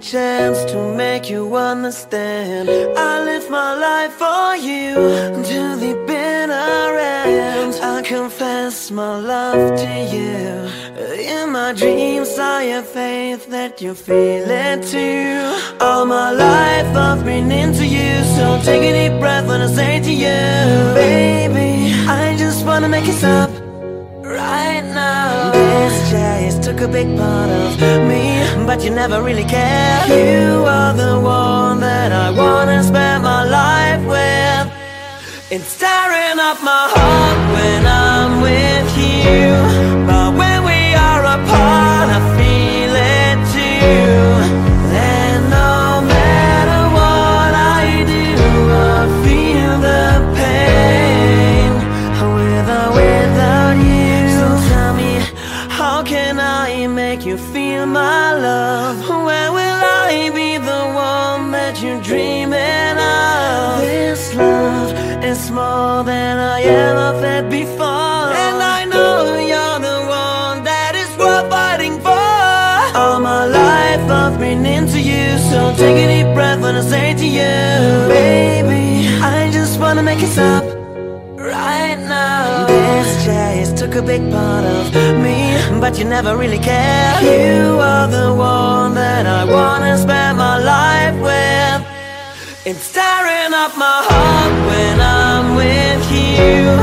chance to make you understand. I live my life for you to the bitter end. I confess my love to you. In my dreams I have faith that you feel it too. All my life I've been into you, so take a deep breath when I say to you, baby, I just wanna make it stop right now. This chase took a big part of me, but you never really cared. You are the one that I wanna spend my life with. It's tearing up my heart when I'm with you, but when we are apart I feel it too. And no matter what I do, I feel the pain with or without you. So tell me, how can I make you feel my love? When will I be the one that you're dreaming of? This love is more than I ever felt before, and I know you're the one that is worth fighting for. All my life I've been into you, so take a deep breath when I say to you, baby, I just wanna make it stop right now. This chase took a big part of me, but you never really cared. You are the one that I wanna spend my life with. It's tearing up my heart when I'm with you,